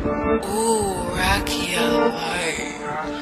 Ooh, Rocky Light.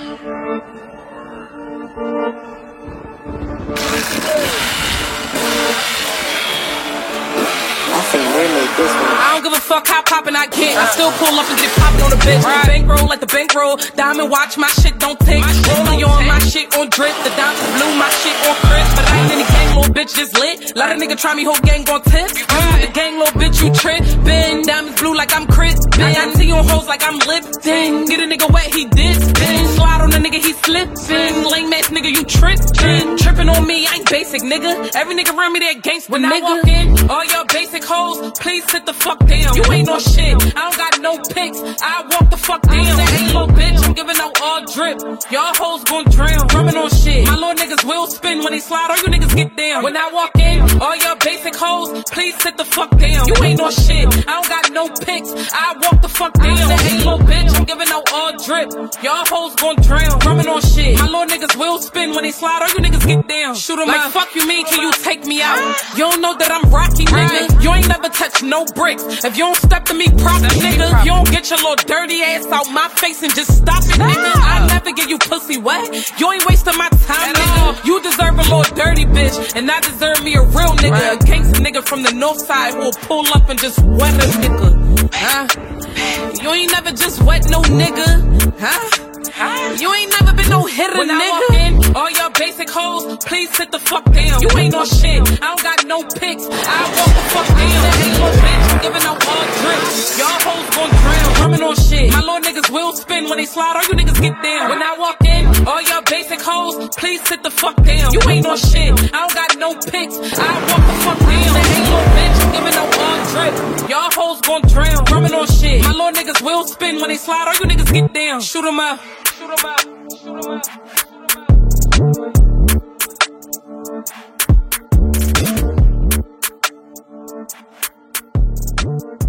I don't give a fuck how poppin' I get. I still pull up and get it poppin' on the bitch. Right. Bankroll like the bankroll. Diamond watch, my shit don't tick. Rolling on my shit on drip. The diamonds blue, my shit on crisp. But I ain't in the gang, little bitch just lit. Lot of nigga try me, whole gang gon' tip. The gang, little bitch, you trippin'. Diamonds blue like I'm Chris. I got T on hoes like I'm lifting. Get a nigga wet, he dippin'. Slide on a nigga, he slippin'. Lame ass nigga, you trippin'. Trippin' on me, I ain't basic, nigga. Every nigga around me, that gangsta, when nigga. I walk in, all your basic hoes, please sit the fuck down. You ain't no shit, I don't got no pics. I walk the fuck down. Hey, little bitch, I'm giving out all drip. Y'all hoes gon' drown, rubbing on shit. My little niggas will spin when they slide, all you niggas get down. When I walk in, all your basic hoes, please sit the fuck down. You ain't no shit, I don't got no pics. I walk the fuck down. Hey, little bitch, I'm giving out all drip. Y'all hoes gon' drown, rubbing on shit. My little niggas will spin when they slide, all you niggas get down. Shoot 'em like, fuck you mean, can you take me out? You don't know that I'm Rocky, nigga. You ain't never touched no bricks. If you don't step to me proper, nigga, you don't get your little dirty ass out my face and just stop it, nigga. I never give you pussy wet. You ain't wasting my time, nigga. You deserve a little dirty bitch, and I deserve me a real nigga. A gangsta nigga from the north side who'll pull up and just wet a nigga. Huh? You ain't never just wet no nigga. Huh? You ain't never been no hitter, when nigga. I walk in, all your basic hoes, please sit the fuck down. You ain't no shit, I don't got no pics. I walk the fuck down. Ain't no bitch, I'm giving out all drip. Y'all hoes gon' drown, rubbing on shit. My little niggas will spin when they slide, all you niggas get down. When I walk in, all your basic hoes, please sit the fuck down. You ain't no shit, I don't got no pics. I walk the fuck down. Ain't no bitch, I'm giving out all drip. Y'all hoes gon' drown, rubbing on shit. My little niggas will spin when they slide, all you niggas get down. Shoot 'em up. Shoot 'em up. Shoot 'em up. Shoot 'em up.